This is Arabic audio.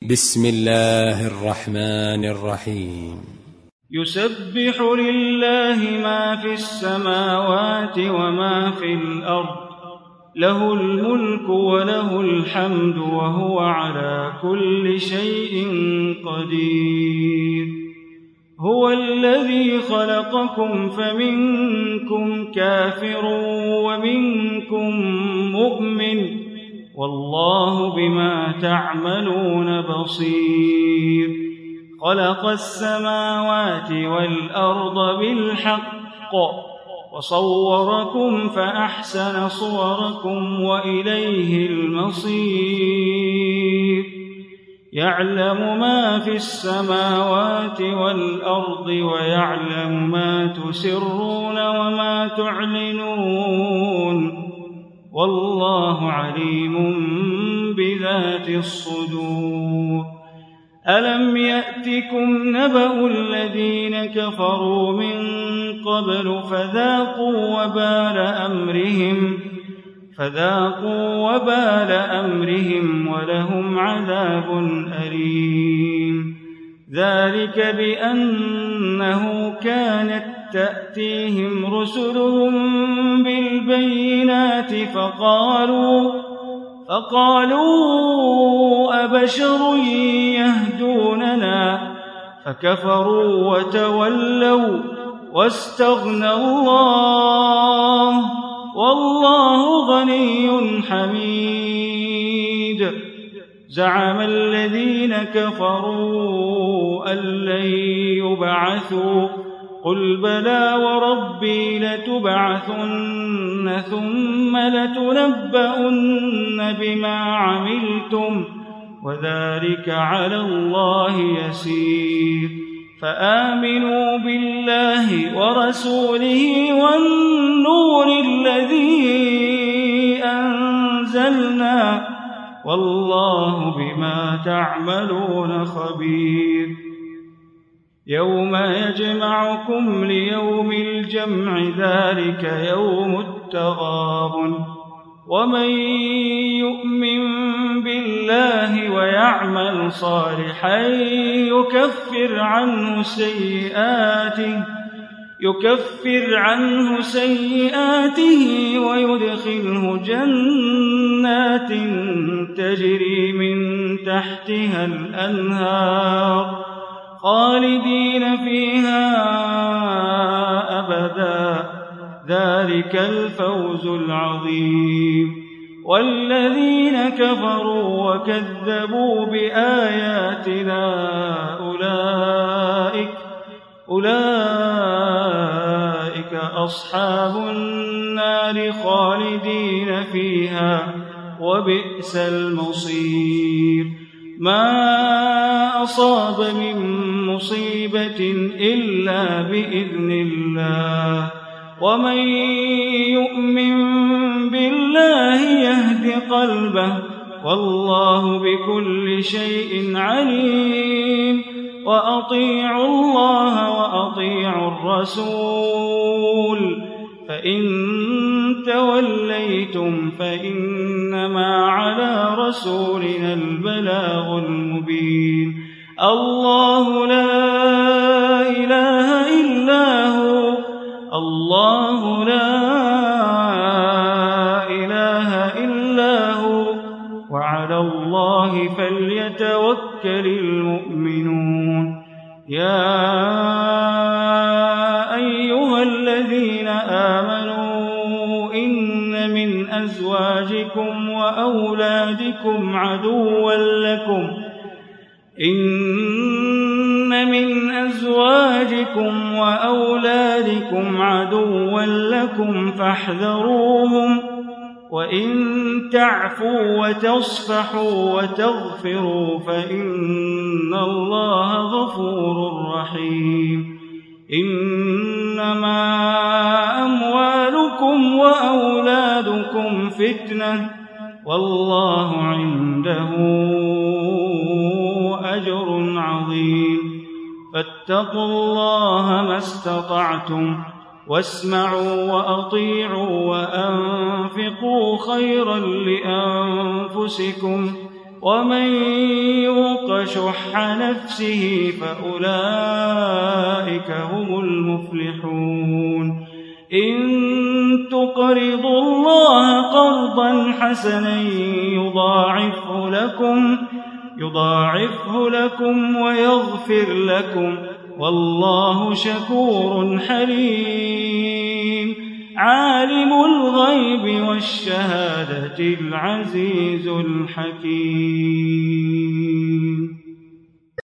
بسم الله الرحمن الرحيم. يسبح لله ما في السماوات وما في الأرض، له الملك وله الحمد وهو على كل شيء قدير. هو الذي خلقكم فمنكم كافر ومنكم مؤمن، والله بما تعملون بصير. خلق السماوات والأرض بالحق وصوركم فأحسن صوركم وإليه المصير. يعلم ما في السماوات والأرض ويعلم ما تسرون وما تعلنون، والله عليم بذات الصدور. ألم يأتكم نبأ الذين كفروا من قبل فذاقوا وبال أمرهم ولهم عذاب أليم. ذلك بأنه كانت تأتيهم رسلهم بالبينات فقالوا أبشر يهدوننا، فكفروا وتولوا واستغنى الله، والله غني حميد. زعم الذين كفروا أن لن يبعثوا، قل بلى وربي لتبعثن ثم لتنبؤن بما عملتم، وذلك على الله يسير. فآمنوا بالله ورسوله والنور الذي أنزلنا، والله بما تعملون خبير. يوم يجمعكم ليوم الجمع، ذلك يوم التغابن. ومن يؤمن بالله ويعمل صالحا يكفر عنه سيئاته ويدخله جنات تجري من تحتها الأنهار خالدين فيها أبدا، ذلك الفوز العظيم. والذين كفروا وكذبوا بآياتنا أولئك أصحاب النار خالدين فيها، وبئس المصير. ما أصاب من مصيبة إلا بإذن الله، ومن يؤمن بالله يهد قلبه، والله بكل شيء عليم. وأطيعوا الله وأطيعوا الرسول، فإن توليتم فإنما على رسولنا البلاغ المبين. الله لا إله إلا هو، الله لا إله إلا هو، وعلى الله فليتوكل المؤمنون. يا أيها الذين آمنوا إن من أزواجكم وأولادكم عدوا لكم فاحذروهم، وإن تعفوا وتصفحوا وتغفروا فإن الله غفور رحيم. إنما أموالكم وأولادكم فتنة، والله عنده أجر عظيم. فاتقوا الله ما استطعتم، واسمعوا وأطيعوا وأنفقوا خيرا لأنفسكم، ومن يوق شح نفسه فأولئك هم المفلحون إن تقرضوا الله قرضا حسنا يضاعفه لكم ويغفر لكم والله شكور حليم عالم الغيب والشهادة العزيز الحكيم.